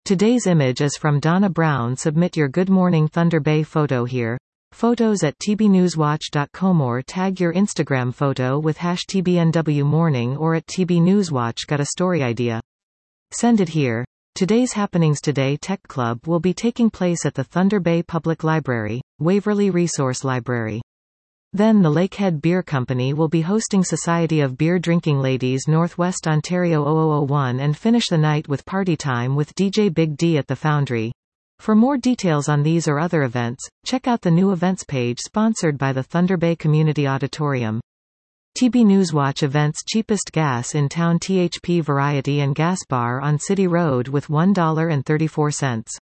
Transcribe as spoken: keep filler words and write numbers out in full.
Today's image is from Donna Brown. Submit your Good Morning Thunder Bay photo here. Photos at t b newswatch dot com or tag your Instagram photo with hash T B N W morning or at T B Newswatch. Got a story idea? Send it here. Today's happenings. Today Tech Club will be taking place at the Thunder Bay Public Library, Waverly Resource Library. Then the Lakehead Beer Company will be hosting Society of Beer Drinking Ladies Northwest Ontario oh oh oh one and finish the night with Party Time with D J Big D at the Foundry. For more details on these or other events, check out the new events page sponsored by the Thunder Bay Community Auditorium. T B Newswatch events. Cheapest gas in town. T H P Variety and Gas Bar on City Road with one dollar and thirty-four cents.